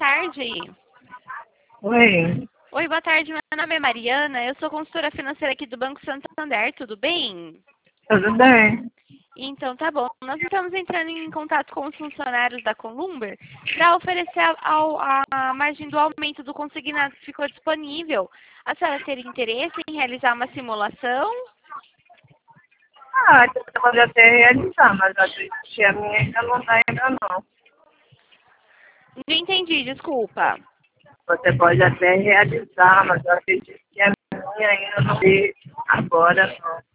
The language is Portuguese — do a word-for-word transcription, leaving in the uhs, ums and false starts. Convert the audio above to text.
tarde. Oi, Oi, boa tarde. Meu nome é Mariana. Eu sou consultora financeira aqui do Banco Santander. Tudo bem? tudo bem? Então, tá bom. Nós estamos entrando em contato com os funcionários da Columber para oferecer ao, a margem do aumento do consignado que ficou disponível. A senhora teria interesse em realizar uma simulação? Ah, você pode até realizar, mas a gente- a minha ainda não está ainda não. Não entendi, desculpa. Você pode até realizar, mas eu acredito que a minha ainda não tem agora não.